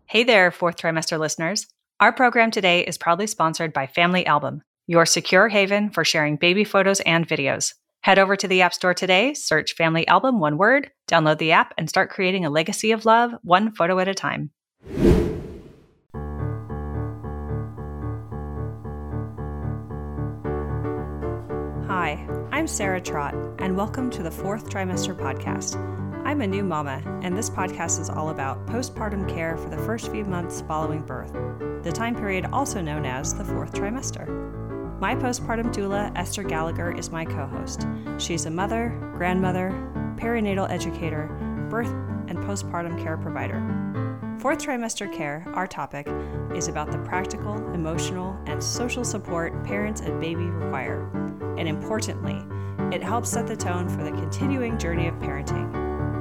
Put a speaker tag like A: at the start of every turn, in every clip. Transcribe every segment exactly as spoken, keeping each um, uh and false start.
A: Hey there, fourth trimester listeners. Our program today is proudly sponsored by Family Album, your secure haven for sharing baby photos and videos. Head over to the App Store today, search Family Album, one word, download the app, and start creating a legacy of love, one photo at a time. Hi, I'm Sarah Trott, and welcome to the Fourth Trimester Podcast. I'm a new mama, and this podcast is all about postpartum care for the first few months following birth, the time period also known as the fourth trimester. My postpartum doula, Esther Gallagher, is my co-host. She's a mother, grandmother, perinatal educator, birth and postpartum care provider. Fourth trimester care, our topic, is about the practical, emotional, and social support parents and baby require. And importantly, it helps set the tone for the continuing journey of parenting.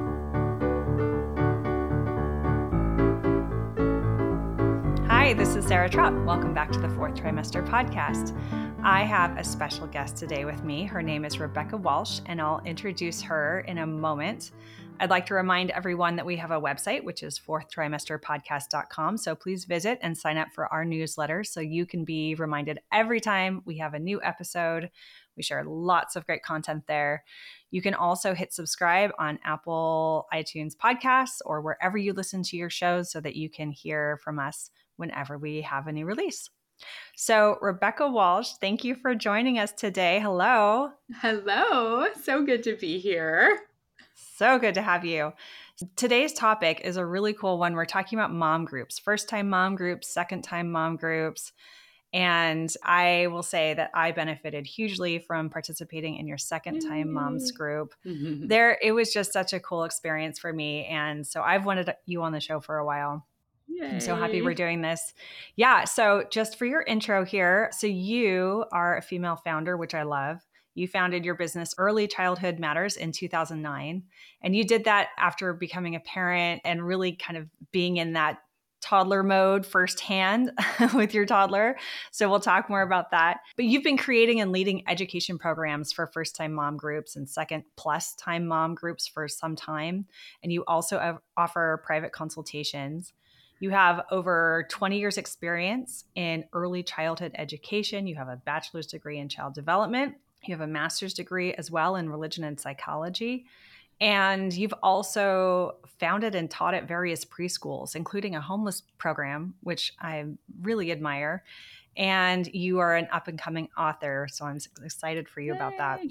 A: Hi, this is Sarah Trott. Welcome back to the Fourth Trimester Podcast. I have a special guest today with me. Her name is Rebecca Walsh, and I'll introduce her in a moment. I'd like to remind everyone that we have a website, which is fourth trimester podcast dot com. So please visit and sign up for our newsletter so you can be reminded every time we have a new episode. We share lots of great content there. You can also hit subscribe on Apple iTunes podcasts or wherever you listen to your shows so that you can hear from us whenever we have a new release. So Rebecca Walsh, thank you for joining us today. Hello.
B: Hello. So good to be here.
A: So good to have you. Today's topic is a really cool one. We're talking about mom groups, first-time mom groups, second-time mom groups. And I will say that I benefited hugely from participating in your second-time moms group. Mm-hmm. There, it was just such a cool experience for me. And so I've wanted you on the show for a while. Yay. I'm so happy we're doing this. Yeah. So just for your intro here. So you are a female founder, which I love. You founded your business Early Childhood Matters in two thousand nine. And you did that after becoming a parent and really kind of being in that toddler mode firsthand with your toddler. So we'll talk more about that. But you've been creating and leading education programs for first-time mom groups and second plus time mom groups for some time. And you also offer private consultations. You have over twenty years experience in early childhood education. You have a bachelor's degree in child development. You have a master's degree as well in religion and psychology. And you've also founded and taught at various preschools, including a homeless program, which I really admire. And you are an up-and-coming author, so I'm excited for you Yay. About that.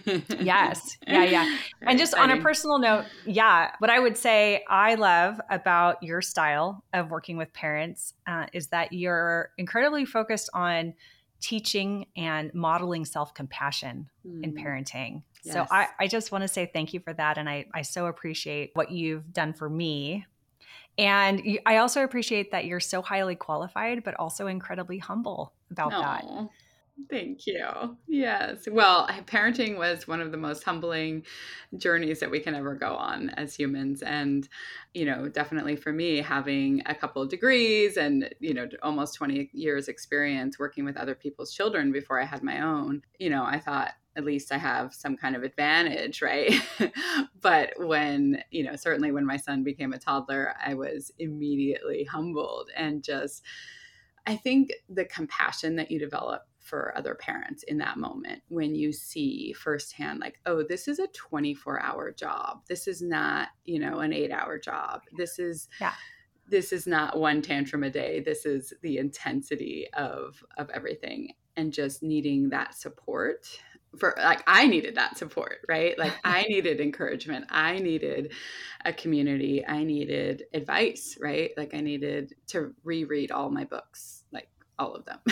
A: Yes. Yeah, yeah. And just exciting. On a personal note, yeah, what I would say I love about your style of working with parents uh, is that you're incredibly focused on teaching and modeling self-compassion mm. in parenting. Yes. So I, I just want to say thank you for that. And I, I so appreciate what you've done for me. And you, I also appreciate that you're so highly qualified, but also incredibly humble about
B: Aww.
A: that.
B: Thank you. Yes. Well, parenting was one of the most humbling journeys that we can ever go on as humans. And, you know, definitely for me, having a couple of degrees and, you know, almost twenty years experience working with other people's children before I had my own, you know, I thought, at least I have some kind of advantage, right? But when, you know, certainly when my son became a toddler, I was immediately humbled and just, I think the compassion that you develop for other parents in that moment when you see firsthand, like, oh, this is a twenty-four hour job. This is not, you know, an eight hour job. This is, yeah. This is not one tantrum a day. This is the intensity of, of everything and just needing that support for like, I needed that support, right? Like I needed encouragement. I needed a community. I needed advice, right? Like I needed to reread all my books, like all of them.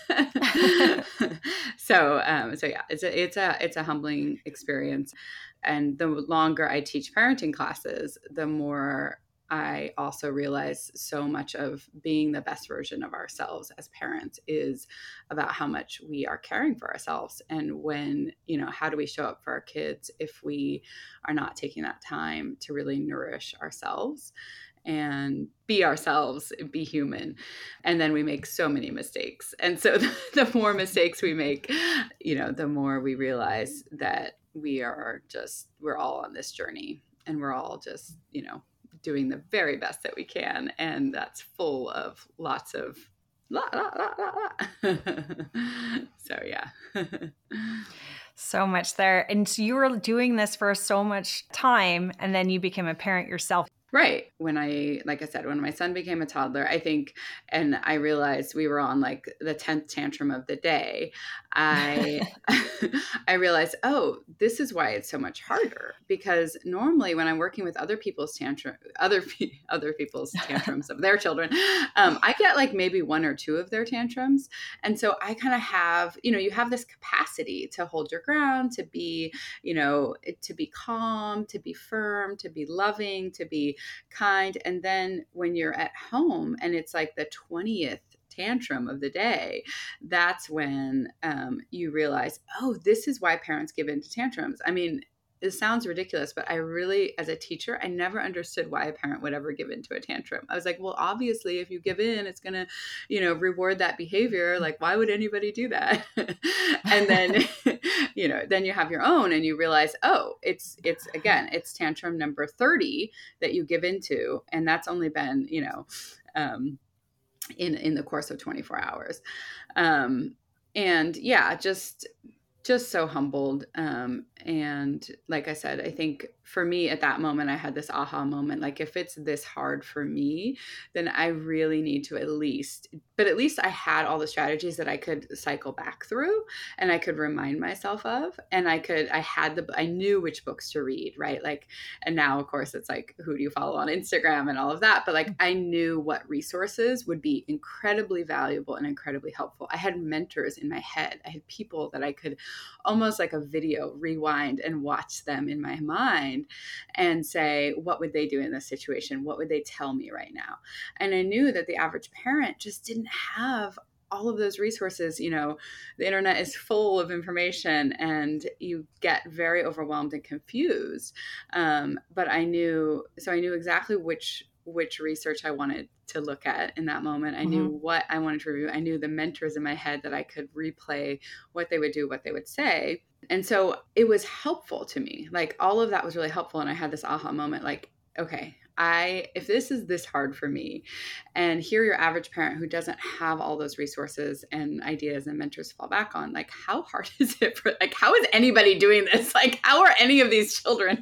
B: so, um, so yeah, it's a, it's a, it's a humbling experience. And the longer I teach parenting classes, the more I also realize so much of being the best version of ourselves as parents is about how much we are caring for ourselves. And when, you know, how do we show up for our kids if we are not taking that time to really nourish ourselves and be ourselves, be human. And then we make so many mistakes. And so the, the more mistakes we make, you know, the more we realize that we are just, we're all on this journey and we're all just, you know, doing the very best that we can. And that's full of lots of la, la, la, la, la. So, yeah.
A: So much there. And so you were doing this for so much time, and then you became a parent yourself.
B: Right. When I, like I said, when my son became a toddler, I think, and I realized we were on like the tenth tantrum of the day, I, I realized, oh, this is why it's so much harder, because normally when I'm working with other people's tantrum, other, other people's tantrums of their children, um, I get like maybe one or two of their tantrums. And so I kind of have, you know, you have this capacity to hold your ground, to be, you know, to be calm, to be firm, to be loving, to be kind. And then when you're at home and it's like the twentieth tantrum of the day, that's when um, you realize, oh, this is why parents give into tantrums. I mean, it sounds ridiculous, but I really, as a teacher, I never understood why a parent would ever give into a tantrum. I was like, well, obviously, if you give in, it's going to, you know, reward that behavior. Like, why would anybody do that? And then, you know, then you have your own and you realize, oh, it's, it's, again, it's tantrum number thirty that you give into. And that's only been, you know, um, in, in the course of twenty-four hours. Um, and yeah, just, just so humbled. Um, and like I said, I think for me at that moment, I had this aha moment. Like, if it's this hard for me, then I really need to at least, but at least I had all the strategies that I could cycle back through and I could remind myself of, and I could, I had the, I knew which books to read, right? Like, and now of course it's like, who do you follow on Instagram and all of that? But like, I knew what resources would be incredibly valuable and incredibly helpful. I had mentors in my head. I had people that I could almost like a video rewind and watch them in my mind and say, what would they do in this situation? What would they tell me right now? And I knew that the average parent just didn't have all of those resources. You know, the internet is full of information and you get very overwhelmed and confused. Um, but I knew, so I knew exactly which which research I wanted to look at in that moment. I mm-hmm. knew what I wanted to review. I knew the mentors in my head that I could replay what they would do, what they would say. And so it was helpful to me. Like, all of that was really helpful. And I had this aha moment, like, okay, I, if this is this hard for me, and here your average parent who doesn't have all those resources and ideas and mentors to fall back on, like, how hard is it for, like, how is anybody doing this? Like, how are any of these children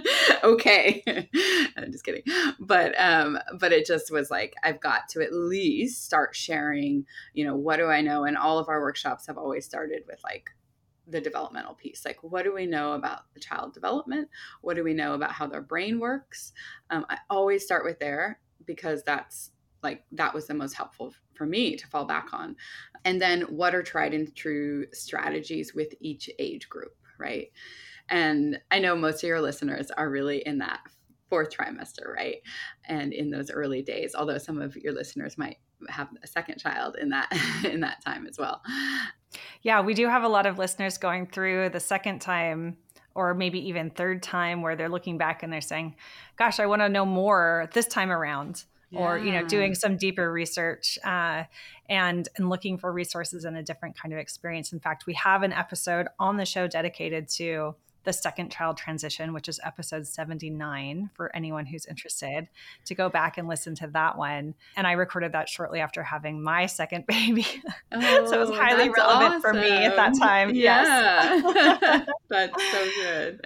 B: okay? I'm just kidding. But, um, but it just was like, I've got to at least start sharing, you know, what do I know? And all of our workshops have always started with like, the developmental piece. Like, what do we know about the child development? What do we know about how their brain works? Um, I always start with there because that's like, that was the most helpful for me to fall back on. And then what are tried and true strategies with each age group, right? And I know most of your listeners are really in that fourth trimester, right? And in those early days, although some of your listeners might have a second child in that, in that time as well.
A: Yeah, we do have a lot of listeners going through the second time or maybe even third time where they're looking back and they're saying, gosh, I want to know more this time around. Yeah. Or, you know, doing some deeper research uh, and, and looking for resources in a different kind of experience. In fact, we have an episode on the show dedicated to the second child transition, which is episode seventy-nine for anyone who's interested to go back and listen to that one. And I recorded that shortly after having my second baby.
B: Oh,
A: so it was highly relevant
B: awesome.
A: for me at that time.
B: Yeah.
A: Yes.
B: That's so good.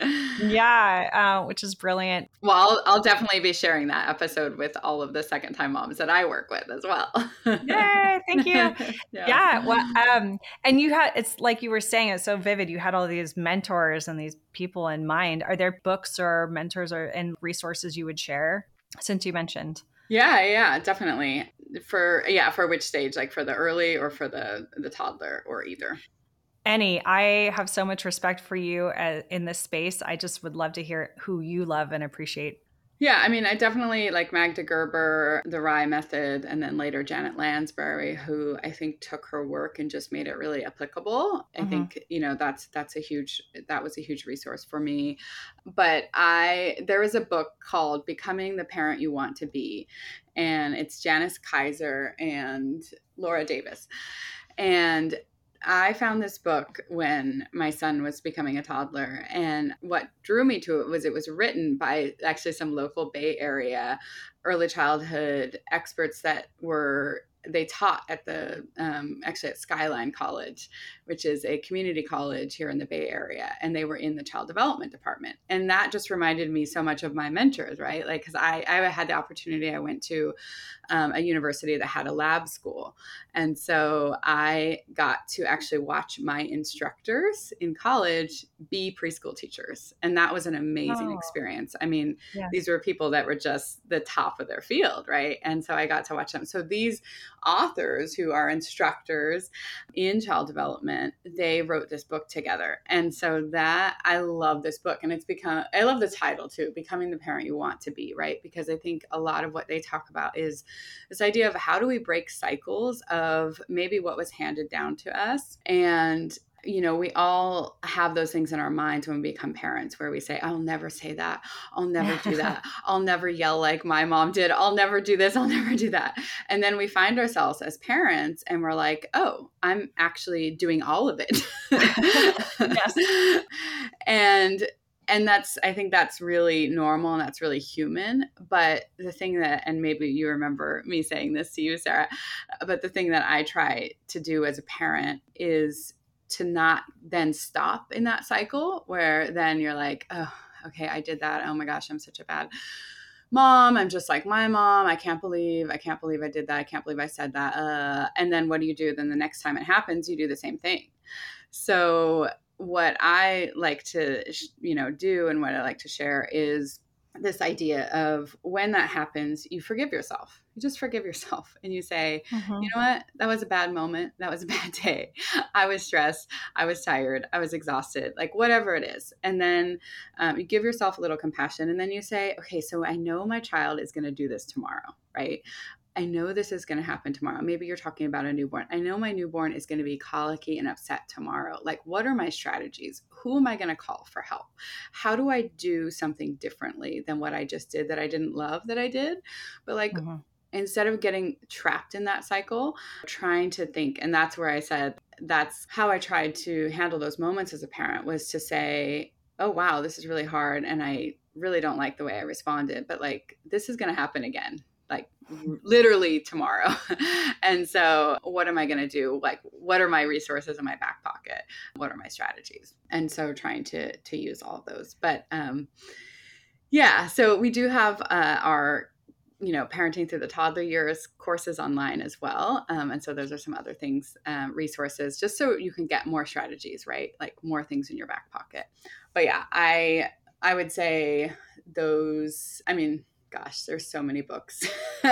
A: Yeah, uh, which is brilliant.
B: Well, I'll, I'll definitely be sharing that episode with all of the second time moms that I work with as well.
A: Yay, thank you. Yeah. yeah well, um, and you had, it's like you were saying, it's so vivid. You had all these mentors and these people in mind. Are there books or mentors or and resources you would share since you mentioned?
B: Yeah, yeah, definitely. For, yeah, for which stage, like for the early or for the, the toddler or either?
A: Any. I have so much respect for you uh, in this space. I just would love to hear who you love and appreciate.
B: Yeah, I mean, I definitely like Magda Gerber, the R I method, and then later Janet Lansbury, who I think took her work and just made it really applicable. I mm-hmm. think, you know, that's that's a huge, that was a huge resource for me. But I, there is a book called Becoming the Parent You Want to Be, and it's Janice Kaiser and Laura Davis. And I found this book when my son was becoming a toddler. And what drew me to it was it was written by actually some local Bay Area early childhood experts that were they taught at the um, actually at Skyline College, which is a community college here in the Bay Area, and they were in the child development department. And that just reminded me so much of my mentors, right? Like, because I, I had the opportunity, I went to um, a university that had a lab school. And so I got to actually watch my instructors in college be preschool teachers. And that was an amazing
A: Oh,
B: experience. I mean,
A: yeah.
B: these were people that were just the top of their field, right? And so I got to watch them. So these authors who are instructors in child development, they wrote this book together. And so that I love this book. And it's become, I love the title too, Becoming the Parent You Want to Be, right? Because I think a lot of what they talk about is this idea of how do we break cycles of maybe what was handed down to us. And you know, we all have those things in our minds when we become parents where we say, I'll never say that. I'll never do that. I'll never yell like my mom did. I'll never do this. I'll never do that. And then we find ourselves as parents and we're like, oh, I'm actually doing all of it.
A: Yes.
B: And And that's, I think that's really normal and that's really human. But the thing that, and maybe you remember me saying this to you, Sarah, but the thing that I try to do as a parent is to not then stop in that cycle where then you're like, oh, okay, I did that. Oh my gosh, I'm such a bad mom. I'm just like my mom. I can't believe, I can't believe I did that. I can't believe I said that. Uh, and then what do you do? Then the next time it happens, you do the same thing. So what I like to, you know, do and what I like to share is this idea of when that happens, you forgive yourself. You just forgive yourself and you say,
A: Mm-hmm.
B: you know what? That was a bad moment. That was a bad day. I was stressed. I was tired. I was exhausted, like whatever it is. And then um, you give yourself a little compassion and then you say, okay, so I know my child is going to do this tomorrow, right? I know this is going to happen tomorrow. Maybe you're talking about a newborn. I know my newborn is going to be colicky and upset tomorrow. Like, what are my strategies? Who am I going to call for help? How do I do something differently than what I just did that I didn't love that I did? But like, mm-hmm. instead of getting trapped in that cycle, trying to think, and that's where I said, that's how I tried to handle those moments as a parent was to say, oh, wow, this is really hard. And I really don't like the way I responded, but like, this is going to happen again. Like literally tomorrow. And so what am I going to do? Like, what are my resources in my back pocket? What are my strategies? And so trying to, to use all of those, but, um, yeah, so we do have, uh, our, you know, parenting through the toddler years courses online as well. Um, and so those are some other things, um, resources, just so you can get more strategies, right? Like more things in your back pocket. But yeah, I, I would say those, I mean, gosh, there's so many books.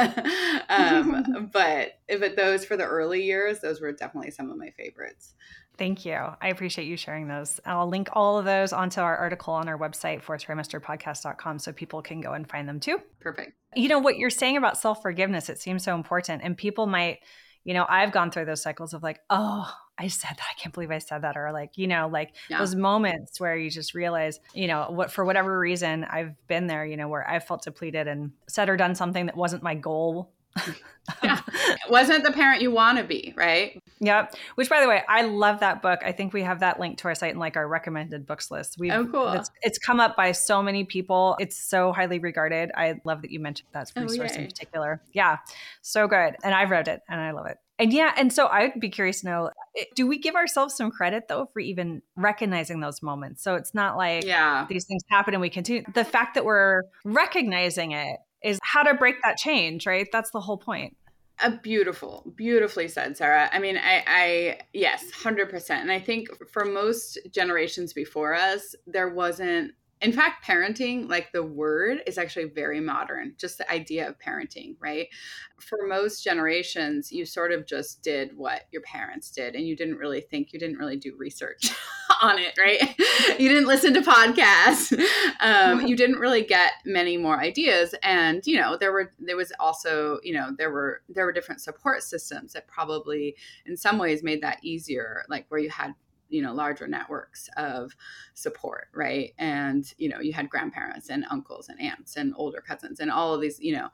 B: um, but but those for the early years, those were definitely some of my favorites.
A: Thank you. I appreciate you sharing those. I'll link all of those onto our article on our website, fourth trimester podcast dot com, so people can go and find them too.
B: Perfect.
A: You know, what you're saying about self-forgiveness, it seems so important. And people might, you know, I've gone through those cycles of like, oh, I said that. I can't believe I said that. Or like, you know, like yeah. those moments where you just realize, you know, what, for whatever reason, I've been there, you know, where I felt depleted and said or done something that wasn't my goal.
B: Yeah. It wasn't the parent you want to be, right?
A: Yep. Which, by the way, I love that book. I think we have that link to our site and like our recommended books list. We've,
B: oh, cool.
A: It's, it's come up by so many people. It's so highly regarded. I love that you mentioned that resource oh, in particular. Yeah. So good. And I've read it and I love it. And yeah. And so I'd be curious to know, do we give ourselves some credit though for even recognizing those moments? So it's not like
B: yeah.
A: these things happen and we continue. The fact that we're recognizing it is how to break that change, right? That's the whole point.
B: A beautiful, beautifully said, Sarah. I mean, I, I, yes, one hundred percent. And I think for most generations before us, there wasn't, in fact, parenting, like the word is actually very modern, just the idea of parenting, right? For most generations, you sort of just did what your parents did and you didn't really think, you didn't really do research on it, right? You didn't listen to podcasts. Um, you didn't really get many more ideas. And, you know, there were, there was also, you know, there were, there were different support systems that probably in some ways made that easier, like where you had, you know, larger networks of support, right? And, you know, you had grandparents and uncles and aunts and older cousins and all of these, you know,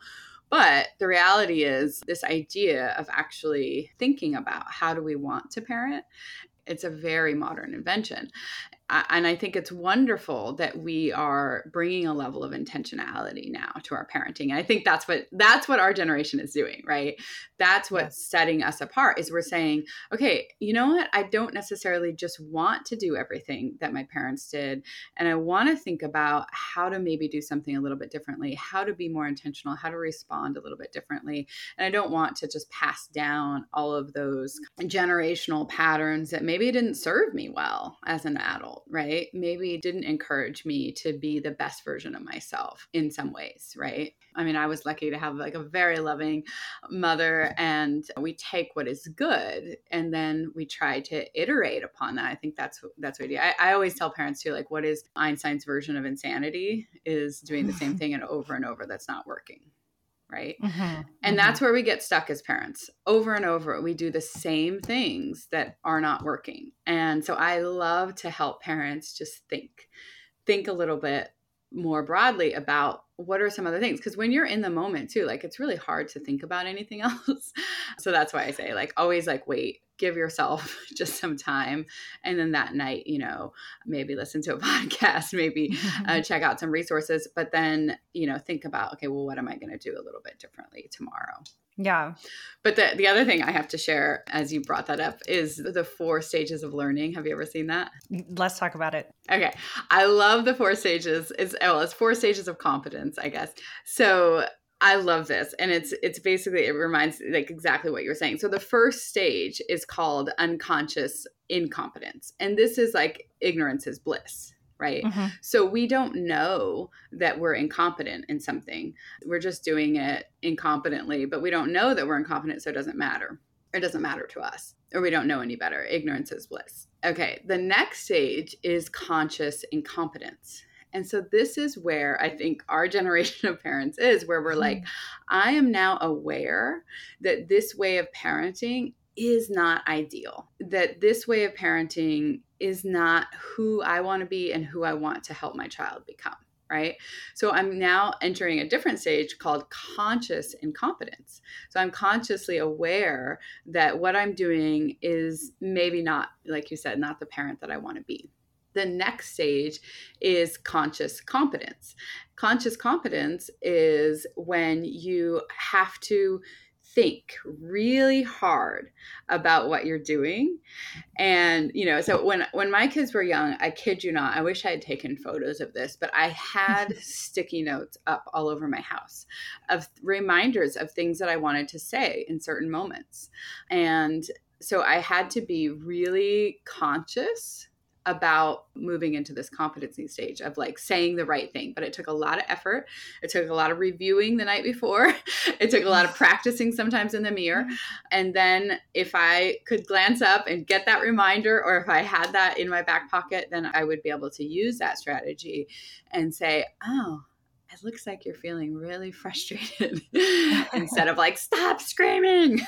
B: But the reality is this idea of actually thinking about how do we want to parent, it's a very modern invention. And I think it's wonderful that we are bringing a level of intentionality now to our parenting. And I think that's what that's what our generation is doing, right? That's what's yes. setting us apart is we're saying, okay, you know what? I don't necessarily just want to do everything that my parents did. And I want to think about how to maybe do something a little bit differently, how to be more intentional, how to respond a little bit differently. And I don't want to just pass down all of those generational patterns that maybe didn't serve me well as an adult, right? Maybe didn't encourage me to be the best version of myself in some ways, right? I mean, I was lucky to have like a very loving mother, and we take what is good and then we try to iterate upon that. I think that's that's what I do. I, I always tell parents too, like, what is Einstein's version of insanity is doing the same thing and over and over that's not working. Right. Mm-hmm, and mm-hmm. that's where we get stuck as parents. Over and over, we do the same things that are not working. And so I love to help parents just think, think a little bit more broadly about what are some other things. Because when you're in the moment too, like it's really hard to think about anything else. So that's why I say like always like wait, give yourself just some time. And then that night, you know, maybe listen to a podcast, maybe uh, check out some resources, but then, you know, think about, okay, well, what am I going to do a little bit differently tomorrow?
A: Yeah.
B: But the, the other thing I have to share as you brought that up is the four stages of learning. Have you ever seen that?
A: Let's talk about it.
B: Okay. I love the four stages. It's, well, it's four stages of competence, I guess. So I love this. And it's, it's basically, it reminds like exactly what you're saying. So the first stage is called unconscious incompetence. And this is like ignorance is bliss. Right. Mm-hmm. So we don't know that we're incompetent in something. We're just doing it incompetently, but we don't know that we're incompetent. So it doesn't matter. It doesn't matter to us, or we don't know any better. Ignorance is bliss. Okay. The next stage is conscious incompetence. And so this is where I think our generation of parents is, where we're mm-hmm. like, I am now aware that this way of parenting is not ideal, that this way of parenting is not who I want to be and who I want to help my child become, right? So I'm now entering a different stage called conscious incompetence. So I'm consciously aware that what I'm doing is maybe not, like you said, not the parent that I want to be. The next stage is conscious competence. Conscious competence is when you have to think really hard about what you're doing. And, you know, so when, when my kids were young, I kid you not, I wish I had taken photos of this, but I had sticky notes up all over my house of reminders of things that I wanted to say in certain moments. And so I had to be really conscious about moving into this competency stage of like saying the right thing. But it took a lot of effort. It took a lot of reviewing the night before. It took a lot of practicing sometimes in the mirror. And then if I could glance up and get that reminder, or if I had that in my back pocket, then I would be able to use that strategy and say, oh, it looks like you're feeling really frustrated instead of like, stop screaming.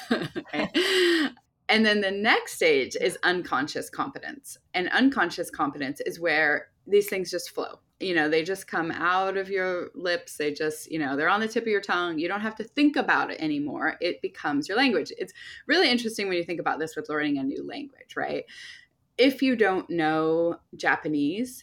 B: Okay. And then the next stage is unconscious competence. And unconscious competence is where these things just flow. You know, they just come out of your lips. They just, you know, they're on the tip of your tongue. You don't have to think about it anymore. It becomes your language. It's really interesting when you think about this with learning a new language, right? If you don't know Japanese,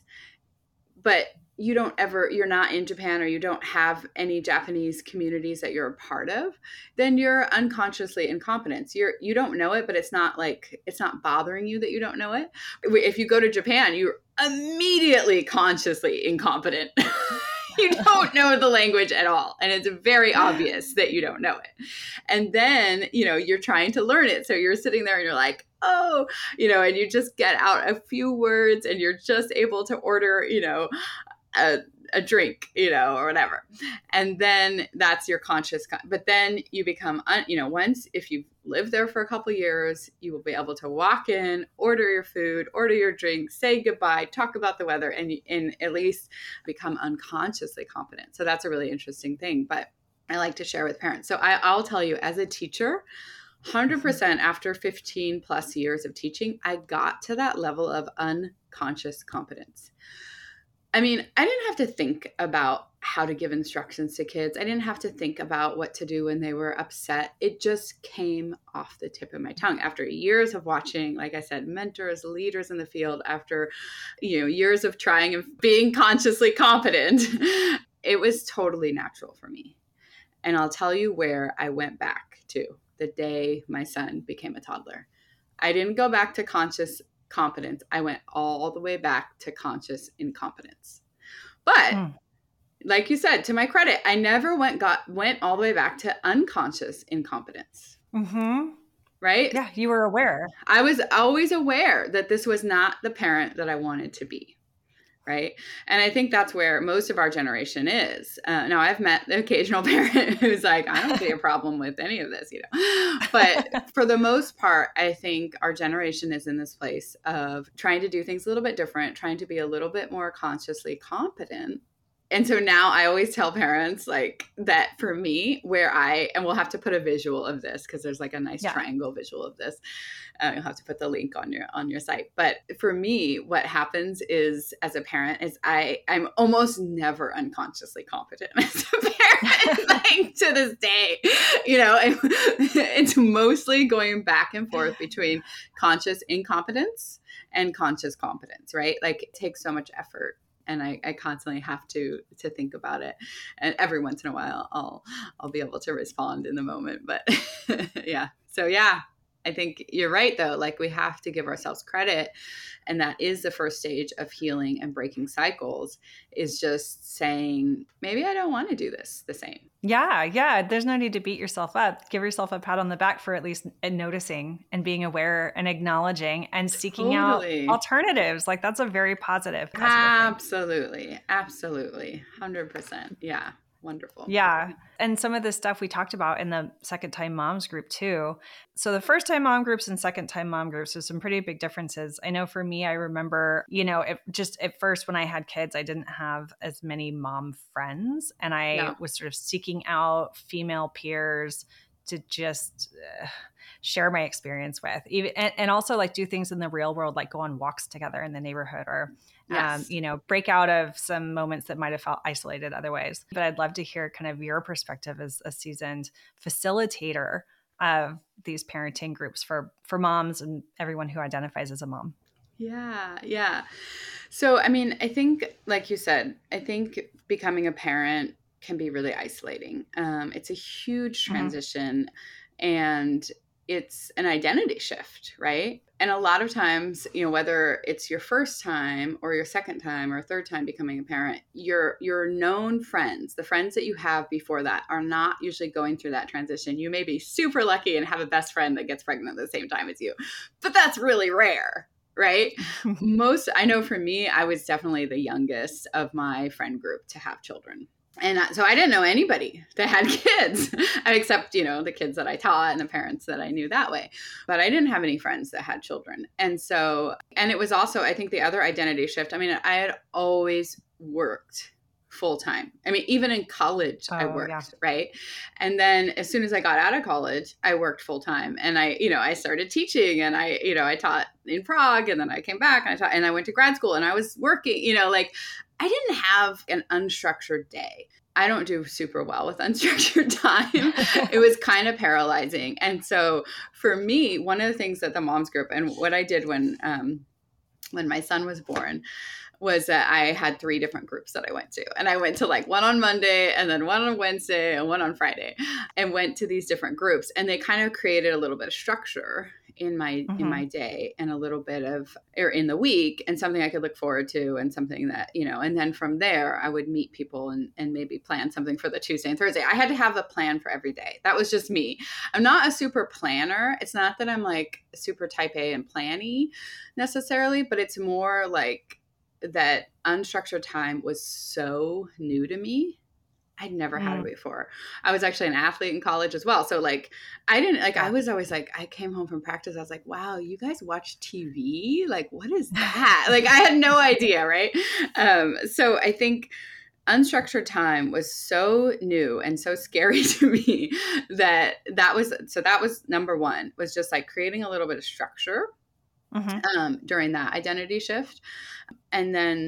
B: but you don't ever, you're not in Japan, or you don't have any Japanese communities that you're a part of, then you're unconsciously incompetent. You're, you don't know it, but it's not like, it's not bothering you that you don't know it. If you go to Japan, you're immediately consciously incompetent. You don't know the language at all. And it's very obvious that you don't know it. And then, you know, you're trying to learn it. So you're sitting there and you're like, oh, you know, and you just get out a few words and you're just able to order, you know, a, a drink, you know, or whatever. And then that's your conscious, but then you become, un, you know, once, if you've lived there for a couple of years, you will be able to walk in, order your food, order your drink, say goodbye, talk about the weather, and, and at least become unconsciously competent. So that's a really interesting thing. But I like to share with parents. So I, I'll tell you, as a teacher, one hundred percent after fifteen plus years of teaching, I got to that level of unconscious competence. I mean, I didn't have to think about how to give instructions to kids. I didn't have to think about what to do when they were upset. It just came off the tip of my tongue after years of watching, like I said, mentors, leaders in the field, after, you know, years of trying and being consciously competent. It was totally natural for me. And I'll tell you where I went back to the day my son became a toddler. I didn't go back to conscious competence. I went all the way back to conscious incompetence. But mm. like you said, to my credit, I never went got went all the way back to unconscious incompetence.
A: Mm-hmm.
B: Right?
A: Yeah, you were aware.
B: I was always aware that this was not the parent that I wanted to be. Right. And I think that's where most of our generation is. Uh, now, I've met the occasional parent who's like, I don't see a problem with any of this, you know, but for the most part, I think our generation is in this place of trying to do things a little bit different, trying to be a little bit more consciously competent. And so now I always tell parents like that for me, where I, and we'll have to put a visual of this because there's like a nice yeah. triangle visual of this. Uh, you'll have to put the link on your, on your site. But for me, what happens is as a parent is I, I'm almost never unconsciously competent as a parent, like to this day, you know, and it's mostly going back and forth between conscious incompetence and conscious competence, right? Like it takes so much effort. And I, I constantly have to to think about it. And every once in a while, I'll I'll be able to respond in the moment. But yeah, so yeah, I think you're right, though. Like we have to give ourselves credit. And that is the first stage of healing and breaking cycles, is just saying, maybe I don't want to do this the same.
A: Yeah, yeah. There's no need to beat yourself up. Give yourself a pat on the back for at least noticing and being aware and acknowledging and seeking totally. out alternatives. Like that's a very positive, positive
B: Absolutely. Thing. Absolutely. one hundred percent. Yeah. Wonderful.
A: Yeah. And some of the stuff we talked about in the second time moms group too. So the first time mom groups and second time mom groups, there's some pretty big differences. I know for me, I remember, you know, it, just at first when I had kids, I didn't have as many mom friends, and I no. was sort of seeking out female peers to just uh, share my experience with, even and, and also like do things in the real world, like go on walks together in the neighborhood, or yes. um, you know, break out of some moments that might have felt isolated otherwise. But I'd love to hear kind of your perspective as a seasoned facilitator of these parenting groups for for moms and everyone who identifies as a mom.
B: Yeah, yeah. So, I mean, I think, like you said, I think becoming a parent can be really isolating. Um, it's a huge transition, mm-hmm. and it's an identity shift, right? And a lot of times, you know, whether it's your first time or your second time or third time becoming a parent, your your known friends, the friends that you have before that, are not usually going through that transition. You may be super lucky and have a best friend that gets pregnant at the same time as you, but that's really rare, right? Most, I know for me, I was definitely the youngest of my friend group to have children. And so I didn't know anybody that had kids, except, you know, the kids that I taught and the parents that I knew that way. But I didn't have any friends that had children. And so, and it was also, I think the other identity shift, I mean, I had always worked full time. I mean, even in college, oh, I worked, yeah. right? And then as soon as I got out of college, I worked full time. And I, you know, I started teaching, and I, you know, I taught in Prague, and then I came back and I taught, and I went to grad school, and I was working, you know, like I didn't have an unstructured day. I don't do super well with unstructured time. It was kind of paralyzing. And so for me, one of the things that the moms group, and what I did when, um, when my son was born, was that I had three different groups that I went to. And I went to like one on Monday, and then one on Wednesday, and one on Friday, and went to these different groups. And they kind of created a little bit of structure in my mm-hmm. in my day, and a little bit of, or in the week, and something I could look forward to, and something that, you know, and then from there I would meet people and, and maybe plan something for the Tuesday and Thursday. I had to have a plan for every day. That was just me. I'm not a super planner. It's not that I'm like super type A and planny necessarily, but it's more like that unstructured time was so new to me. I'd never mm. had it before. I was actually an athlete in college as well. So like, I didn't like, I was always like, I came home from practice. I was like, wow, you guys watch T V? Like, what is that? Like, I had no idea. Right. Um, so I think unstructured time was so new and so scary to me that that was, so that was number one, was just like creating a little bit of structure mm-hmm. um, during that identity shift. And then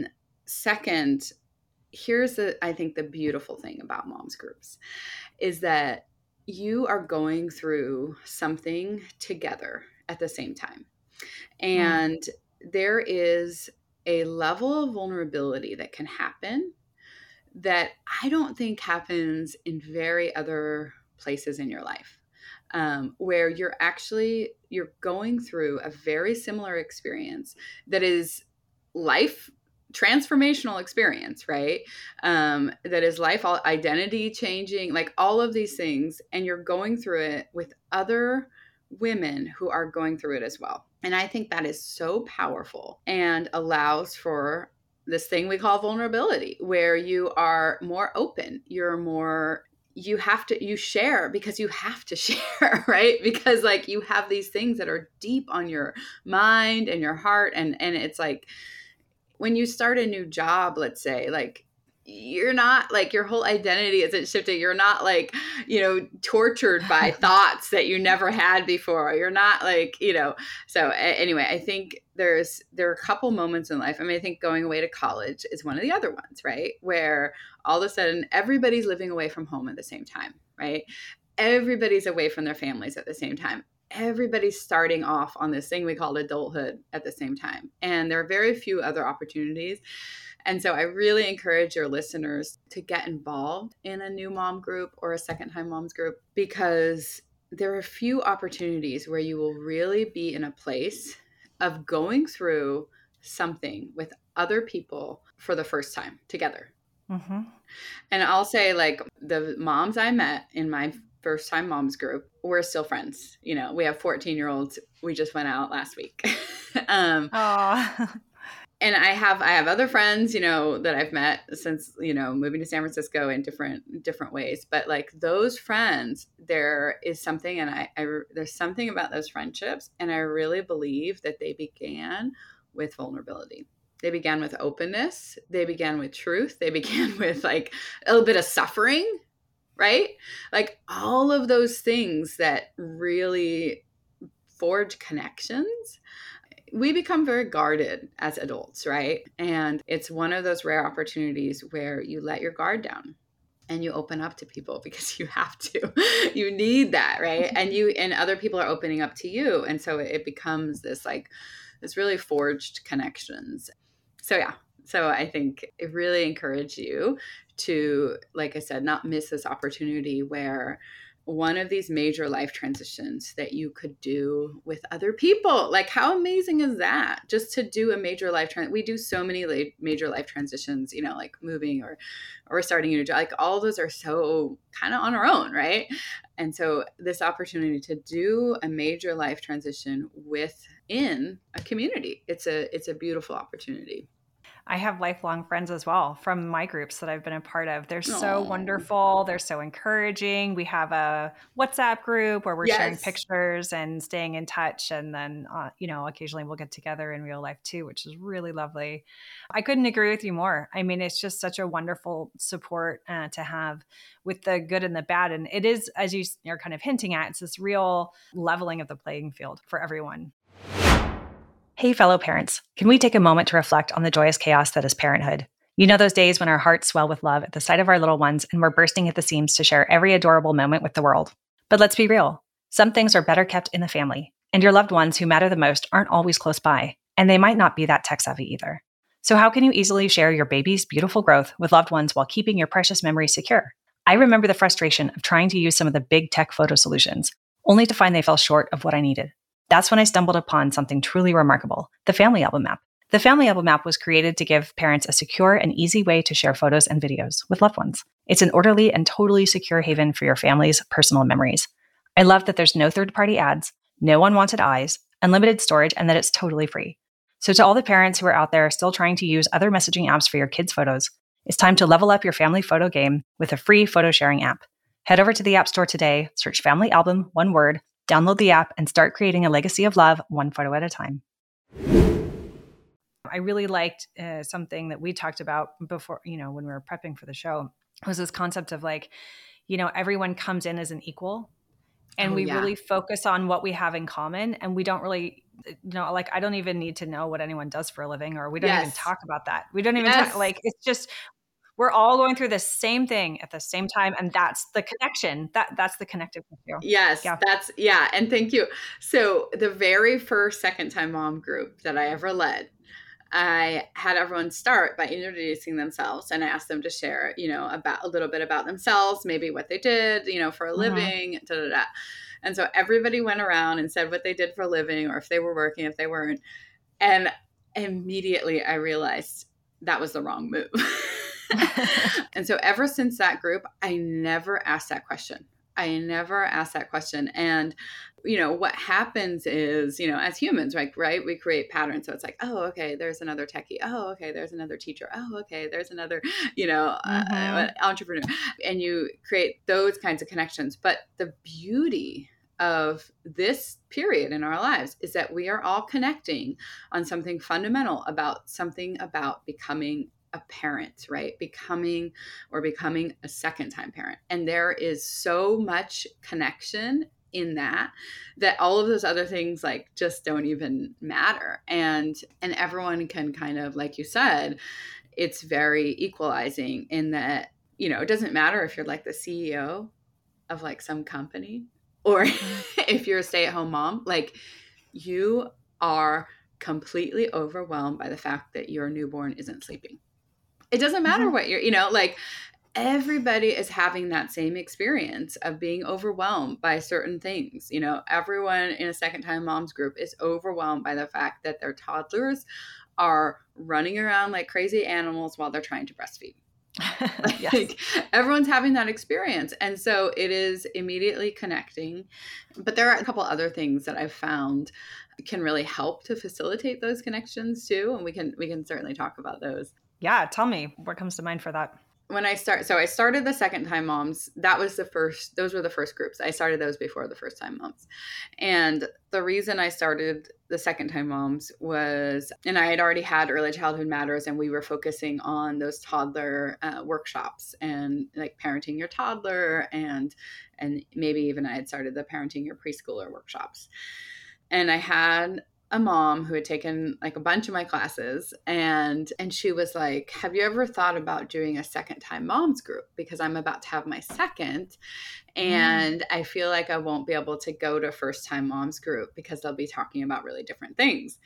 B: second, here's the, I think the beautiful thing about moms groups is that you are going through something together at the same time. And mm. there is a level of vulnerability that can happen that I don't think happens in very other places in your life, um, where you're actually, you're going through a very similar experience that is life transformational experience, right? Um, that is life, all identity changing, like all of these things. And you're going through it with other women who are going through it as well. And I think that is so powerful and allows for this thing we call vulnerability, where you are more open, you're more, you have to, you share because you have to share, right? Because like you have these things that are deep on your mind and your heart. And, and it's like, when you start a new job, let's say, like, you're not like, your whole identity isn't shifting. You're not like, you know, tortured by thoughts that you never had before. You're not like, you know, so anyway, I think there's, there are a couple moments in life. I mean, I think going away to college is one of the other ones, right? Where all of a sudden everybody's living away from home at the same time, right? Everybody's away from their families at the same time. Everybody's starting off on this thing we call adulthood at the same time. And there are very few other opportunities. And so I really encourage your listeners to get involved in a new mom group or a second time moms group, because there are few opportunities where you will really be in a place of going through something with other people for the first time together. Mm-hmm. And I'll say, like, the moms I met in my first time moms group, we're still friends. You know, we have fourteen year olds. We just went out last week. um, and I have, I have other friends, you know, that I've met since, you know, moving to San Francisco in different, different ways. But like those friends, there is something, and I, I, there's something about those friendships. And I really believe that they began with vulnerability. They began with openness. They began with truth. They began with like a little bit of suffering, right? Like all of those things that really forge connections. We become very guarded as adults, right? And it's one of those rare opportunities where you let your guard down and you open up to people because you have to. You need that, right? And you and other people are opening up to you. And so it becomes this like this really forged connections. So yeah. So I think it really encourage you to, like I said, not miss this opportunity where one of these major life transitions that you could do with other people. Like, how amazing is that? Just to do a major life transition. We do so many la- major life transitions, you know, like moving or, or starting a new job. Like all those are so kind of on our own, right? And so this opportunity to do a major life transition within a community, it's a, it's a beautiful opportunity.
A: I have lifelong friends as well from my groups that I've been a part of. They're so Aww. Wonderful. They're so encouraging. We have a WhatsApp group where we're yes. sharing pictures and staying in touch. And then, uh, you know, occasionally we'll get together in real life too, which is really lovely. I couldn't agree with you more. I mean, it's just such a wonderful support uh, to have with the good and the bad. And it is, as you are kind of hinting at, it's this real leveling of the playing field for everyone. Hey, fellow parents, can we take a moment to reflect on the joyous chaos that is parenthood? You know those days when our hearts swell with love at the sight of our little ones and we're bursting at the seams to share every adorable moment with the world. But let's be real. Some things are better kept in the family, and your loved ones who matter the most aren't always close by, and they might not be that tech-savvy either. So how can you easily share your baby's beautiful growth with loved ones while keeping your precious memories secure? I remember the frustration of trying to use some of the big tech photo solutions, only to find they fell short of what I needed. That's when I stumbled upon something truly remarkable, the Family Album app. The Family Album app was created to give parents a secure and easy way to share photos and videos with loved ones. It's an orderly and totally secure haven for your family's personal memories. I love that there's no third-party ads, no unwanted eyes, unlimited storage, and that it's totally free. So to all the parents who are out there still trying to use other messaging apps for your kids' photos, it's time to level up your family photo game with a free photo sharing app. Head over to the App Store today, search Family Album, one word, download the app, and start creating a legacy of love one photo at a time. I really liked uh, something that we talked about before, you know, when we were prepping for the show, was this concept of like, you know, everyone comes in as an equal. and
B: Oh,
A: we
B: yeah.
A: really focus on what we have in common, and we don't really, you know, like I don't even need to know what anyone does for a living, or we don't even
B: Yes.
A: talk about that. We don't even talk,
B: Yes.
A: like, it's just, we're all going through the same thing at the same time. And that's the connection. That that's the connective tissue.
B: Yes,
A: Yeah.
B: that's yeah, and thank you. So the very first second time mom group that I ever led, I had everyone start by introducing themselves, and I asked them to share, you know, about a little bit about themselves, maybe what they did, you know, for a
A: Mm-hmm.
B: living, da da da. And so everybody went around and said what they did for a living, or if they were working, if they weren't. And immediately I realized that was the wrong move. And so ever since that group, I never asked that question. I never asked that question. And, you know, what happens is, you know, as humans, like, right, we create patterns. So it's like, oh, okay, there's another techie. Oh, okay, there's another teacher. Oh, okay, there's another, you know, uh,
A: Mm-hmm.
B: entrepreneur. And you create those kinds of connections. But the beauty of this period in our lives is that we are all connecting on something fundamental about something about becoming a parent, right? Becoming or becoming a second time parent. And there is so much connection in that that all of those other things like just don't even matter. And and everyone can kind of, like you said, it's very equalizing in that, you know, it doesn't matter if you're like the C E O of like some company or if you're a stay-at-home mom, like you are completely overwhelmed by the fact that your newborn isn't sleeping. It doesn't matter
A: Mm-hmm.
B: what you're, you know, like everybody is having that same experience of being overwhelmed by certain things. You know, everyone in a second time moms group is overwhelmed by the fact that their toddlers are running around like crazy animals while they're trying to breastfeed.
A: Yes.
B: Like everyone's having that experience. And so it is immediately connecting. But there are a couple other things that I've found can really help to facilitate those connections too. And we can we can certainly talk about those.
A: Yeah. Tell me what comes to mind for that.
B: When I start, so I started the second time moms. That was the first, those were the first groups. I started those before the first time moms. And the reason I started the second time moms was, and I had already had Early Childhood Matters, and we were focusing on those toddler uh, workshops and like parenting your toddler. And, and maybe even I had started the parenting your preschooler workshops. And I had a mom who had taken like a bunch of my classes, and and she was like, have you ever thought about doing a second time moms group, because I'm about to have my second and I feel like I won't be able to go to first time moms group because they'll be talking about really different things.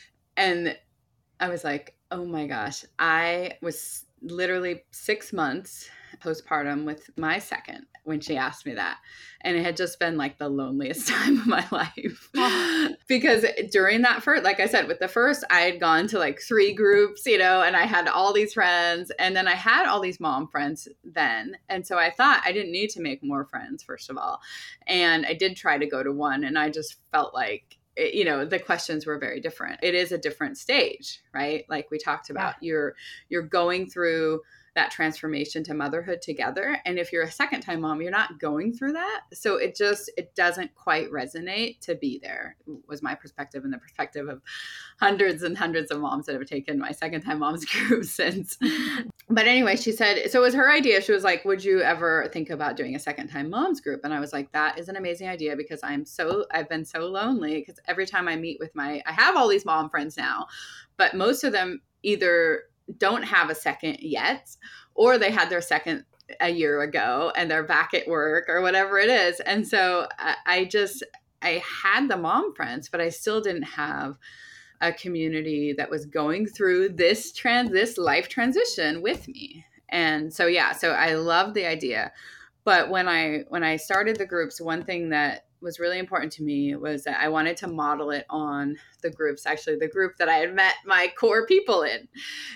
B: And I was like, oh my gosh, I was literally six months postpartum with my second when she asked me that. And it had just been like the loneliest time of my life.
A: Oh.
B: Because during that first, like I said, with the first, I had gone to like three groups, you know, and I had all these friends. And then I had all these mom friends then. And so I thought I didn't need to make more friends, first of all. And I did try to go to one, and I just felt like, you know, the questions were very different. It is a different stage, right? Like we talked about,
A: Yeah.
B: you're you're going through that transformation to motherhood together. And if you're a second time mom, you're not going through that. So it just, it doesn't quite resonate to be there, was my perspective, and the perspective of hundreds and hundreds of moms that have taken my second time moms group since. But anyway, she said, so it was her idea. She was like, would you ever think about doing a second time moms group? And I was like, that is an amazing idea, because I'm so, I've been so lonely, because every time I meet with my, I have all these mom friends now, but most of them either don't have a second yet, or they had their second a year ago and they're back at work or whatever it is. And so I, I just, I had the mom friends, but I still didn't have a community that was going through this trans, this life transition with me. And so, yeah, so I love the idea. But when I, when I started the groups, one thing that was really important to me was that I wanted to model it on the groups, actually the group that I had met my core people in.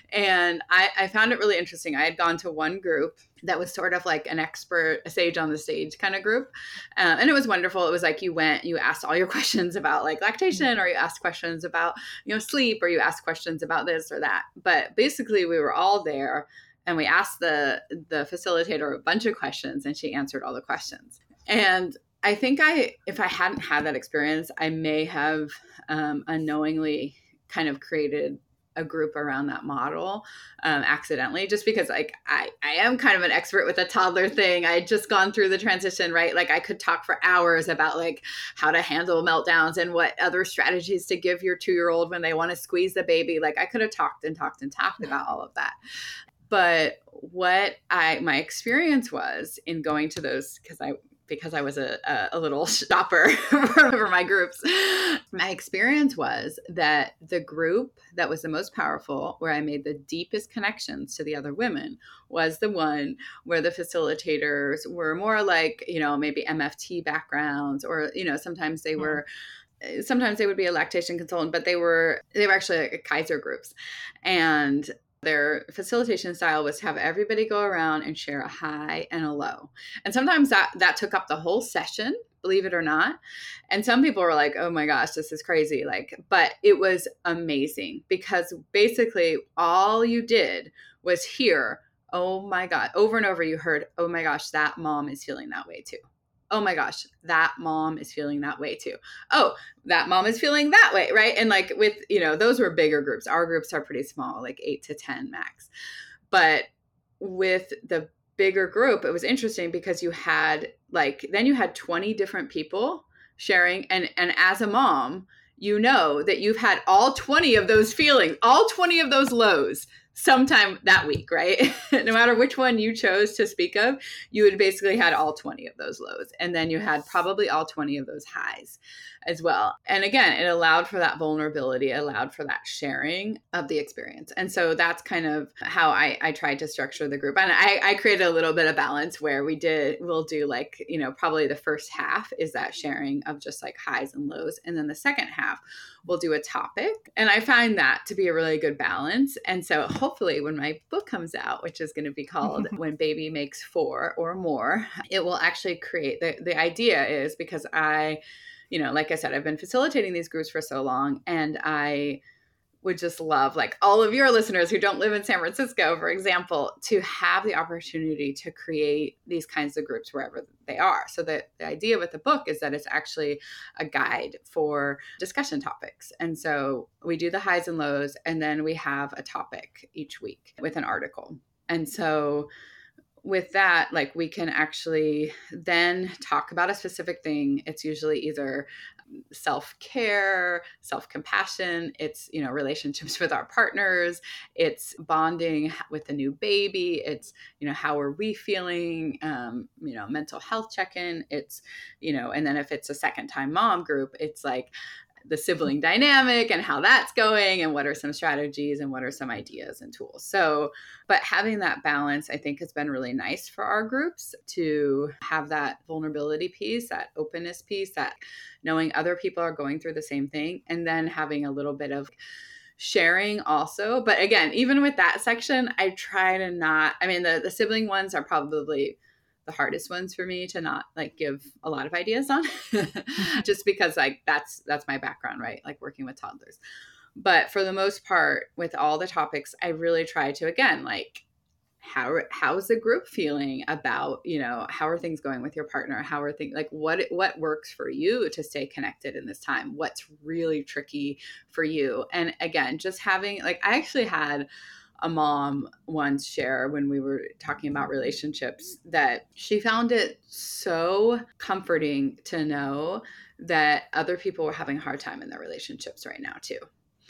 B: And I, I found it really interesting. I had gone to one group that was sort of like an expert, a sage on the stage kind of group. Um, and it was wonderful. It was like you went, you asked all your questions about like lactation, or you asked questions about, you know, sleep, or you asked questions about this or that. But basically we were all there, and we asked the the facilitator a bunch of questions, and she answered all the questions. And I think I, if I hadn't had that experience, I may have um, unknowingly kind of created a group around that model um, accidentally, just because like I, I am kind of an expert with the toddler thing. I had just gone through the transition, right? Like I could talk for hours about like how to handle meltdowns and what other strategies to give your two-year-old when they want to squeeze the baby. Like I could have talked and talked and talked about all of that. But what I, my experience was in going to those, because I, because I was a, a, a little shopper for my groups, my experience was that the group that was the most powerful, where I made the deepest connections to the other women, was the one where the facilitators were more like, you know, maybe M F T backgrounds, or, you know, sometimes they were, sometimes they would be a lactation consultant, but they were, they were actually like Kaiser groups. And their facilitation style was to have everybody go around and share a high and a low. And sometimes that, that took up the whole session, believe it or not. And some people were like, oh my gosh, this is crazy. Like, but it was amazing, because basically all you did was hear, oh my God, over and over you heard, oh my gosh, that mom is feeling that way too. Oh my gosh, that mom is feeling that way too. Oh, that mom is feeling that way, right? And like with, you know, those were bigger groups. Our groups are pretty small, like eight to ten max. But with the bigger group, it was interesting because you had like, then you had twenty different people sharing. And, and as a mom, you know that you've had all twenty of those feelings, all twenty of those lows sometime that week, right? No matter which one you chose to speak of, you had basically had all twenty of those lows. And then you had probably all twenty of those highs as well. And again, it allowed for that vulnerability, it allowed for that sharing of the experience. And so that's kind of how I, I tried to structure the group. And I, I created a little bit of balance where we did, we'll do like, you know, probably the first half is that sharing of just like highs and lows. And then the second half, we'll do a topic. And I find that to be a really good balance. And so hopefully when my book comes out, which is going to be called When Baby Makes Four or More, it will actually create, the, the idea is because I, you know, like I said, I've been facilitating these groups for so long, and I would just love, like all of your listeners who don't live in San Francisco, for example, to have the opportunity to create these kinds of groups wherever they are. So the, the idea with the book is that it's actually a guide for discussion topics. And so we do the highs and lows, and then we have a topic each week with an article. And so with that, like we can actually then talk about a specific thing. It's usually either self-care, self-compassion, it's, you know, relationships with our partners, it's bonding with the new baby, it's, you know, how are we feeling, um, you know, mental health check-in, it's, you know, and then if it's a second time mom group, it's like the sibling dynamic and how that's going and what are some strategies and what are some ideas and tools. So, but having that balance, I think has been really nice for our groups to have that vulnerability piece, that openness piece, that knowing other people are going through the same thing, and then having a little bit of sharing also. But again, even with that section, I try to not, I mean, the, the sibling ones are probably the hardest ones for me to not like give a lot of ideas on just because like that's that's my background, right? Like working with toddlers. But for the most part, with all the topics, I really try to, again, like how how's the group feeling about, you know, how are things going with your partner? How are things like what what works for you to stay connected in this time? What's really tricky for you? And again, just having like I actually had a mom once share when we were talking about relationships that she found it so comforting to know that other people were having a hard time in their relationships right now too.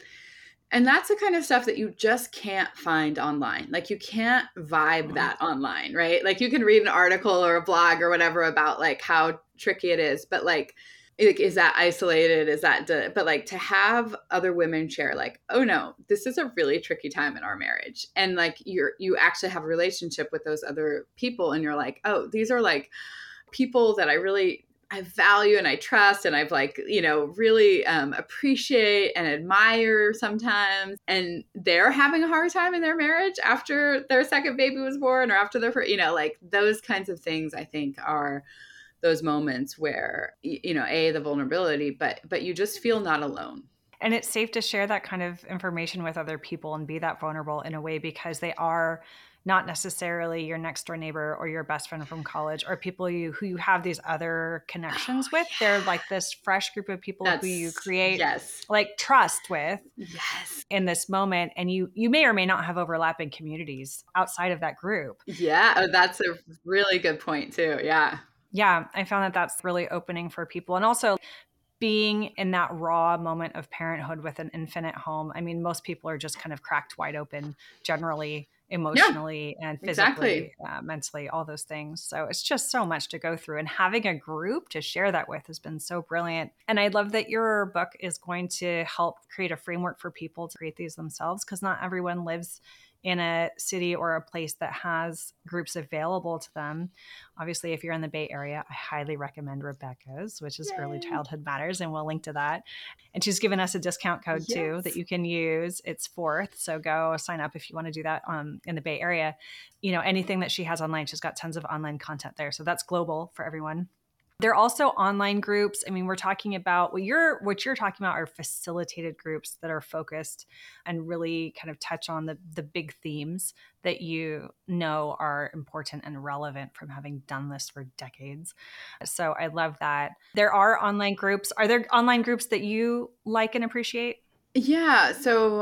B: And that's the kind of stuff that you just can't find online. Like you can't vibe that online, right? Like you can read an article or a blog or whatever about like how tricky it is, but like, is that isolated? Is that, de- but like to have other women share like, oh no, this is a really tricky time in our marriage. And like you're, you actually have a relationship with those other people and you're like, oh, these are like people that I really, I value and I trust and I've like, you know, really um, appreciate and admire sometimes. And they're having a hard time in their marriage after their second baby was born or after their, you know, like those kinds of things I think are those moments where, you know, A, the vulnerability, but but you just feel not alone.
A: And it's safe to share that kind of information with other people and be that vulnerable in a way because they are not necessarily your next door neighbor or your best friend from college or people you who you have these other connections
B: Oh,
A: with.
B: yeah.
A: They're like this fresh group of people
B: That's
A: who you create
B: yes.
A: like trust with
B: Yes.
A: in this moment. And you you may or may not have overlapping communities outside of that group.
B: Yeah. Oh, that's a really good point too. Yeah.
A: Yeah, I found that that's really opening for people. And also being in that raw moment of parenthood with an infant at home. I mean, most people are just kind of cracked wide open generally,
B: Yeah,
A: emotionally and physically,
B: exactly.
A: uh, mentally, all those things. So it's just so much to go through. And having a group to share that with has been so brilliant. And I love that your book is going to help create a framework for people to create these themselves, because not everyone lives in a city or a place that has groups available to them. Obviously, if you're in the Bay Area, I highly recommend Rebecca's, which is Early
B: Yay.
A: Childhood Matters, and we'll link to that. And she's given us a discount code too
B: Yes.
A: that you can use. It's fourth, so go sign up if you want to do that um, in the Bay Area. You know, anything that she has online, she's got tons of online content there. So that's global for everyone. There are also online groups. I mean, we're talking about what you're what you're talking about are facilitated groups that are focused and really kind of touch on the the big themes that you know are important and relevant from having done this for decades. So I love that. There are online groups. Are there online groups that you like and appreciate?
B: Yeah. So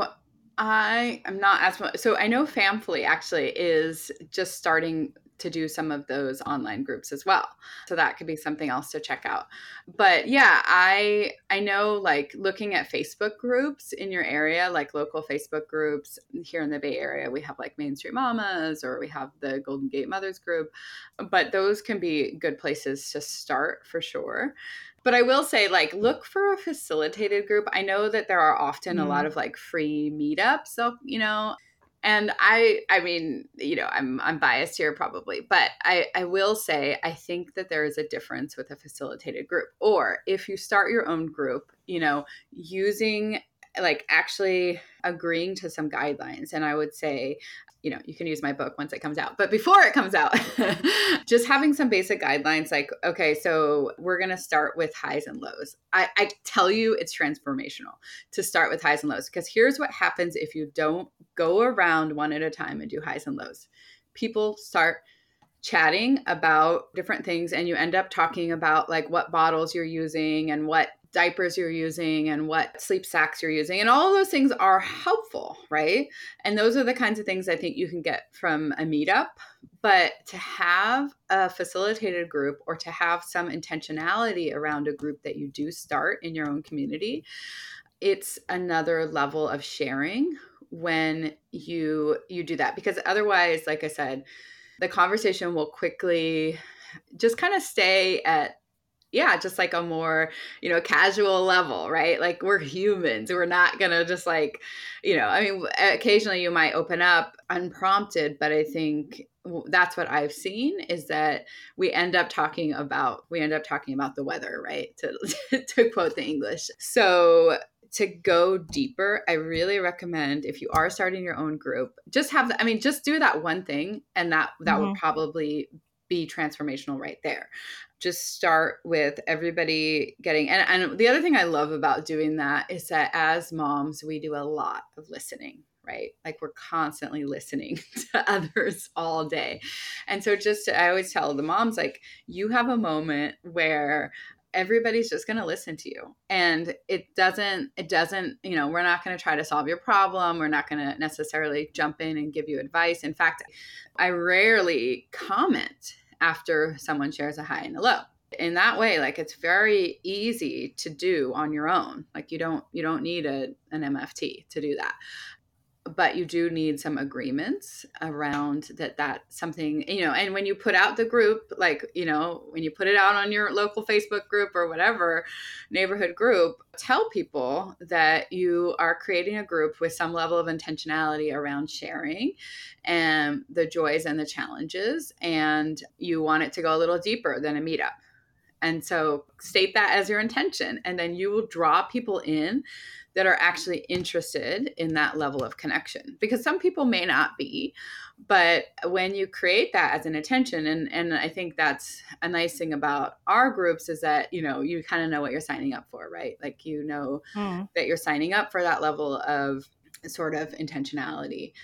B: I am not as much. So I know Famfully actually is just starting to do some of those online groups as well. So that could be something else to check out. But yeah, I I know like looking at Facebook groups in your area, like local Facebook groups here in the Bay Area, we have like Main Street Mamas or we have the Golden Gate Mothers group. But those can be good places to start for sure. But I will say, like, look for a facilitated group. I know that there are often a lot
A: Mm.
B: of like free meetups, so you know, and I, I mean, you know, I'm I'm biased here probably, but I I will say I think that there is a difference with a facilitated group, or if you start your own group, you know, using like actually agreeing to some guidelines, and I would say you know, you can use my book once it comes out. But before it comes out, just having some basic guidelines like, okay, so we're going to start with highs and lows. I, I tell you, it's transformational to start with highs and lows, because here's what happens if you don't go around one at a time and do highs and lows. People start chatting about different things and you end up talking about like what bottles you're using and what diapers you're using and what sleep sacks you're using, and all of those things are helpful, right? And those are the kinds of things I think you can get from a meetup. But to have a facilitated group or to have some intentionality around a group that you do start in your own community, it's another level of sharing when you you do that, because otherwise, like I said, the conversation will quickly just kind of stay at, yeah, just like a more, you know, casual level, right? Like we're humans. We're not going to just like, you know, I mean, occasionally you might open up unprompted, but I think that's what I've seen is that we end up talking about, we end up talking about the weather, right? To, to quote the English. So to go deeper, I really recommend if you are starting your own group, just have, the, I mean, just do that one thing and that, that
A: Mm-hmm.
B: would probably be transformational right there. Just start with everybody getting, and, and the other thing I love about doing that is that as moms, we do a lot of listening, right? Like we're constantly listening to others all day. And so just, I always tell the moms, like, you have a moment where everybody's just going to listen to you, and it doesn't it doesn't you know, we're not going to try to solve your problem. We're not going to necessarily jump in and give you advice. In fact, I rarely comment after someone shares a high and a low. In that way, like it's very easy to do on your own. Like you don't you don't need a an M F T to do that. But you do need some agreements around that, that something, you know, and when you put out the group, like, you know, when you put it out on your local Facebook group or whatever neighborhood group, tell people that you are creating a group with some level of intentionality around sharing and the joys and the challenges. And you want it to go a little deeper than a meetup. And so state that as your intention, and then you will draw people in that are actually interested in that level of connection, because some people may not be. But when you create that as an intention, and, and I think that's a nice thing about our groups is that, you know, you kind of know what you're signing up for, right? Like, you know, mm. that you're signing up for that level of sort of intentionality.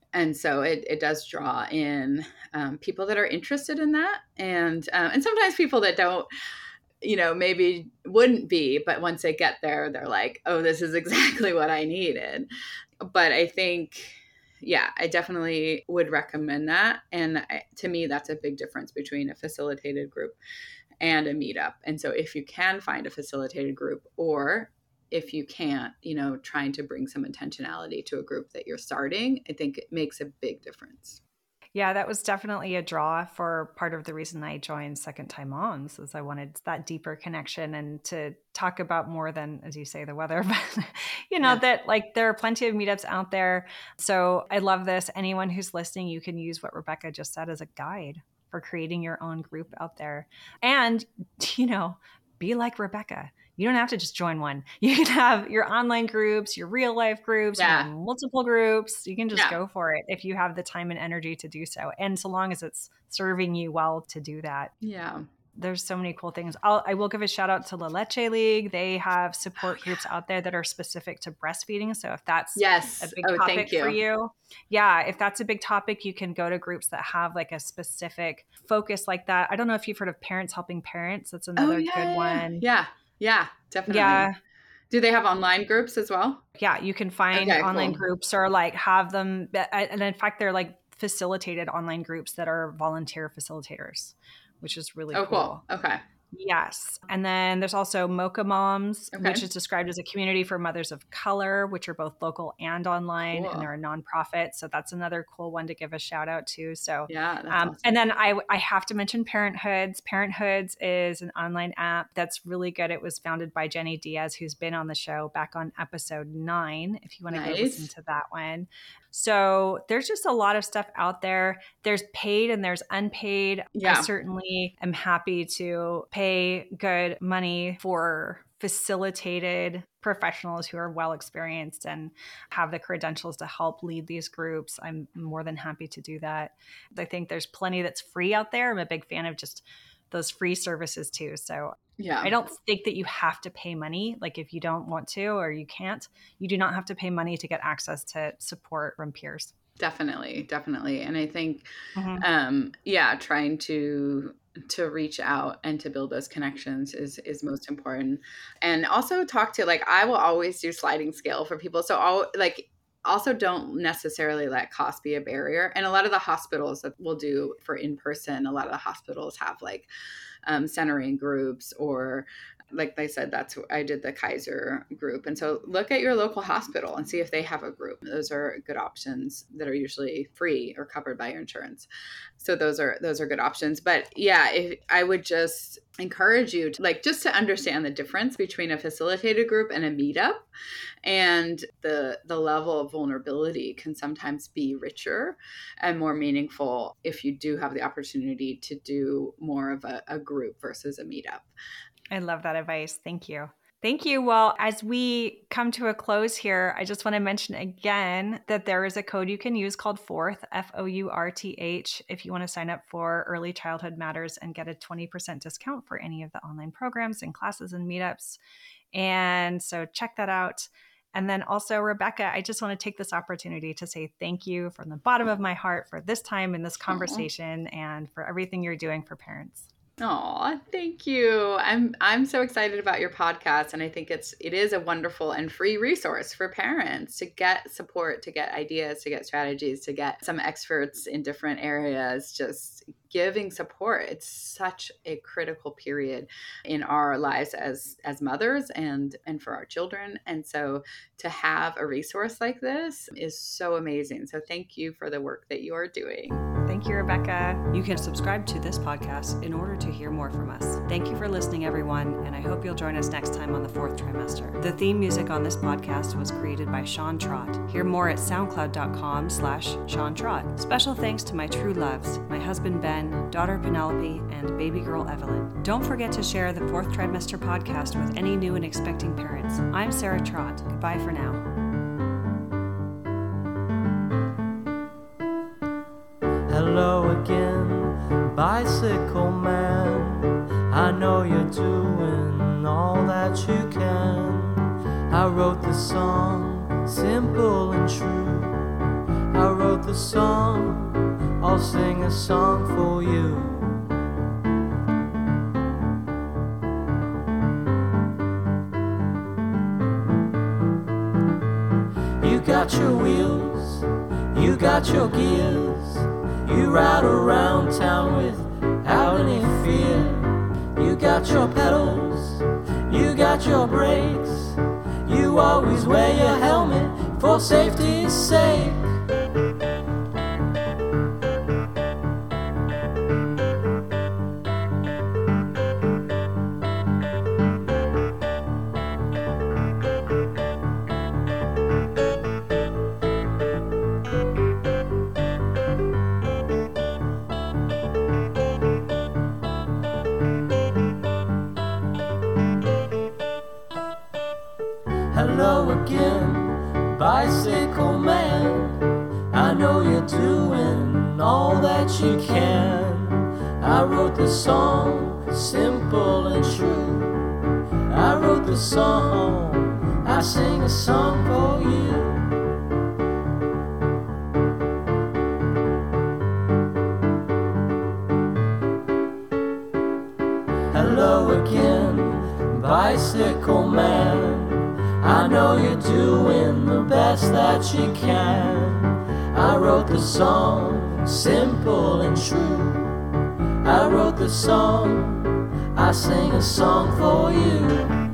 B: And so it, it does draw in um, people that are interested in that. And, um, and sometimes people that don't, you know, maybe wouldn't be, but once they get there, they're like, oh, this is exactly what I needed. But I think, yeah, I definitely would recommend that. And I, to me, that's a big difference between a facilitated group and a meetup. And so if you can find a facilitated group, or if you can't, you know, trying to bring some intentionality to a group that you're starting, I think it makes a big difference.
A: Yeah, that was definitely a draw for part of the reason I joined Second Time Moms, is I wanted that deeper connection and to talk about more than, as you say, the weather, but you know, yeah. that like there are plenty of meetups out there. So I love this. Anyone who's listening, you can use what Rebecca just said as a guide for creating your own group out there. And, you know, be like Rebecca. You don't have to just join one. You can have your online groups, your real life groups, yeah. you know, multiple groups. You can just yeah. go for it if you have the time and energy to do so. And so long as it's serving you well to do that.
B: Yeah.
A: There's so many cool things. I'll, I will give a shout out to La Leche League. They have support oh, groups yeah. out there that are specific to breastfeeding. So if that's
B: yes.
A: a big
B: oh,
A: topic
B: you.
A: for you, yeah, if that's a big topic, you can go to groups that have like a specific focus like that. I don't know if you've heard of Parents Helping Parents. That's another
B: oh, yeah,
A: good
B: yeah.
A: one.
B: Yeah. Yeah, definitely.
A: Yeah.
B: Do they have online groups as well?
A: Yeah, you can find okay, online cool. groups or like have them. And in fact, they're like facilitated online groups that are volunteer facilitators, which is really
B: oh,
A: cool.
B: cool. Okay.
A: Yes. And then there's also Mocha Moms,
B: okay.
A: which is described as a community for mothers of color, which are both local and online, cool. and they're a nonprofit. So that's another cool one to give a shout out to. So,
B: yeah. That's
A: um,
B: awesome.
A: And then I, I have to mention Parenthoods. Parenthoods is an online app that's really good. It was founded by Jenny Diaz, who's been on the show back on episode nine, if you want to nice. go listen to that one. So there's just a lot of stuff out there. There's paid and there's unpaid.
B: Yeah.
A: I certainly am happy to pay good money for facilitated professionals who are well experienced and have the credentials to help lead these groups. I'm more than happy to do that. I think there's plenty that's free out there. I'm a big fan of just those free services too. So
B: yeah,
A: I don't think that you have to pay money. Like if you don't want to, or you can't, you do not have to pay money to get access to support from peers.
B: Definitely. Definitely. And I think,
A: mm-hmm.
B: um, yeah, trying to, to reach out and to build those connections is, is most important. And also talk to, like, I will always do sliding scale for people. So I'll like, also don't necessarily let cost be a barrier. And a lot of the hospitals that will do for in-person, a lot of the hospitals have like um, centering groups, or like I said, that's what I did, the Kaiser group. And so look at your local hospital and see if they have a group. Those are good options that are usually free or covered by your insurance. So those are, those are good options. But yeah, if, I would just encourage you to like, just to understand the difference between a facilitated group and a meetup, and the, the level of vulnerability can sometimes be richer and more meaningful if you do have the opportunity to do more of a, a group versus a meetup.
A: I love that advice. Thank you. Thank you. Well, as we come to a close here, I just want to mention again that there is a code you can use called FOURTH, F O U R T H, if you want to sign up for Early Childhood Matters and get a twenty percent discount for any of the online programs and classes and meetups. And so check that out. And then also, Rebecca, I just want to take this opportunity to say thank you from the bottom of my heart for this time in this conversation Aww. And for everything you're doing for parents.
B: Oh, thank you. I'm I'm so excited about your podcast, and I think it's it is a wonderful and free resource for parents to get support, to get ideas, to get strategies, to get some experts in different areas just giving support. It's such a critical period in our lives as as mothers and and for our children. And so to have a resource like this is so amazing. So thank you for the work that you are doing.
A: Thank you, Rebecca. You can subscribe to this podcast in order to hear more from us. Thank you for listening, everyone, and I hope you'll join us next time on the fourth trimester. The theme music on this podcast was created by Sean Trott. Hear more at soundcloud.com slash Sean Trott. Special thanks to my true loves, my husband Ben, daughter Penelope, and baby girl Evelyn. Don't forget to share the fourth trimester podcast with any new and expecting parents. I'm Sarah Trott. Goodbye for now.
C: Hello again, bicycle man. I know you're doing all that you can. I wrote this song, simple and true. I wrote the song, I'll sing a song for you. You got your wheels, you got your gears, you ride around town without any fear. You got your pedals, you got your brakes, you always wear your helmet for safety's sake. Hello again, bicycle man. I know you're doing all that you can. I wrote the song, simple and true. I wrote the song, I sing a song for you. Hello again, bicycle man. I know you're doing the best that you can. I wrote the song, simple and true. I wrote the song, I sing a song for you.